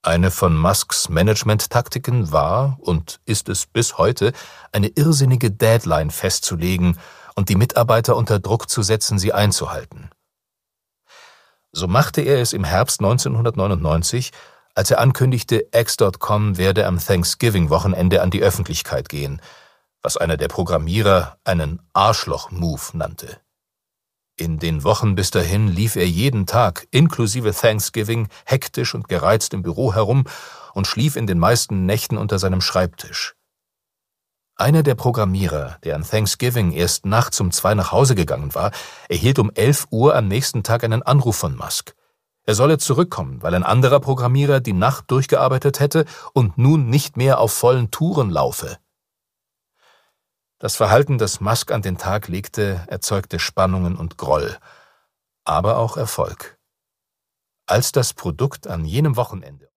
Eine von Musks Management-Taktiken war und ist es bis heute, eine irrsinnige Deadline festzulegen und die Mitarbeiter unter Druck zu setzen, sie einzuhalten. So machte er es im Herbst 1999, als er ankündigte, X.com werde am Thanksgiving-Wochenende an die Öffentlichkeit gehen, was einer der Programmierer einen Arschloch-Move nannte. In den Wochen bis dahin lief er jeden Tag, inklusive Thanksgiving, hektisch und gereizt im Büro herum und schlief in den meisten Nächten unter seinem Schreibtisch. Einer der Programmierer, der an Thanksgiving erst nachts um 2 nach Hause gegangen war, erhielt um 11 Uhr am nächsten Tag einen Anruf von Musk. Er solle zurückkommen, weil ein anderer Programmierer die Nacht durchgearbeitet hätte und nun nicht mehr auf vollen Touren laufe. Das Verhalten, das Musk an den Tag legte, erzeugte Spannungen und Groll, aber auch Erfolg. Als das Produkt an jenem Wochenende